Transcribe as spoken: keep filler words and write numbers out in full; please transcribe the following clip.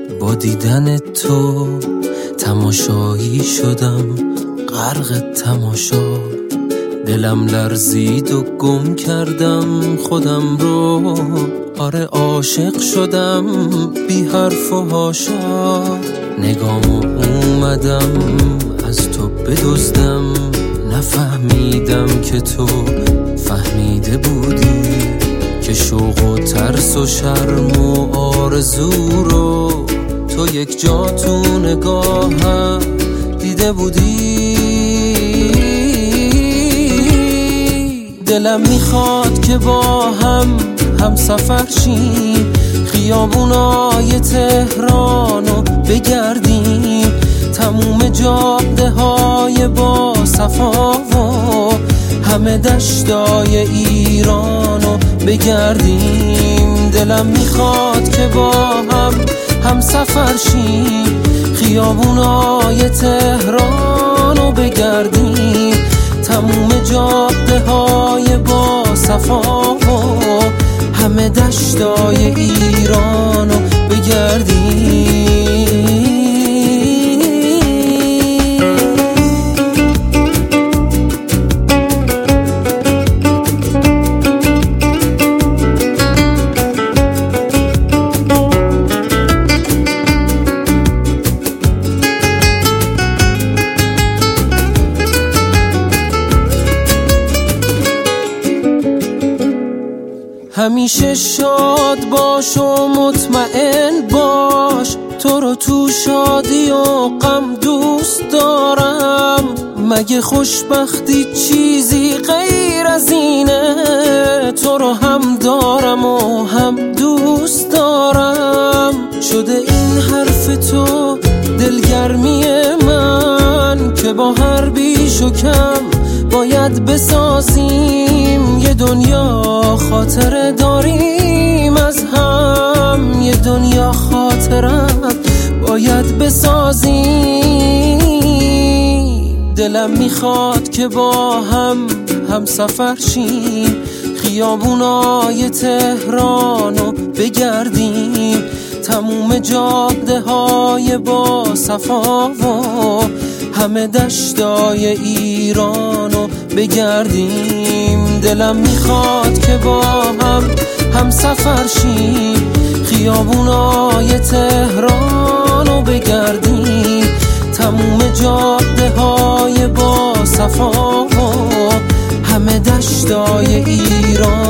با دیدن تو تماشایی شدم، غرق تماشا. دلم لرزید و گم کردم خودم رو، آره عاشق شدم بی حرف و حاشا. نگامو اومدم از تو بدزدم، نفهمیدم که تو فهمیده بودی که شوق و ترس و شرم و آرزو رو تو یک جا تو نگاهم دیده بودی. دلم میخواد که با هم هم سفر شیم، خیابونای تهرانو بگردیم، تموم جاده های با صفا و همه دشتای ایرانو بگردیم. دلم میخواد که با هم هم سفر شیم، خیابونای تهرانو بگردیم، تموم جاده های با صفا و همه دشتای ایرانو بگردیم. همیشه شاد باش و مطمئن باش، تو رو تو شادی و غم دوست دارم. مگه خوشبختی چیزی غیر از اینه؟ تو رو هم دارم و هم دوست دارم. شده این حرف تو دلگرمی من که با هر بیش و کم باید بسازیم یه دنیا خاطره داریم از هم، یه دنیا خاطرت باید بسازیم. دلم میخواد که با هم هم سفر شیم، خیابونای تهرانو بگردیم، تموم جاده های با صفا و همه دشتای ایرانو بگردیم. دلم میخواد که با هم هم سفر شیم، خیابونای تهرانو بگردیم، تموم جاده های با صفا و همه دشتای ایران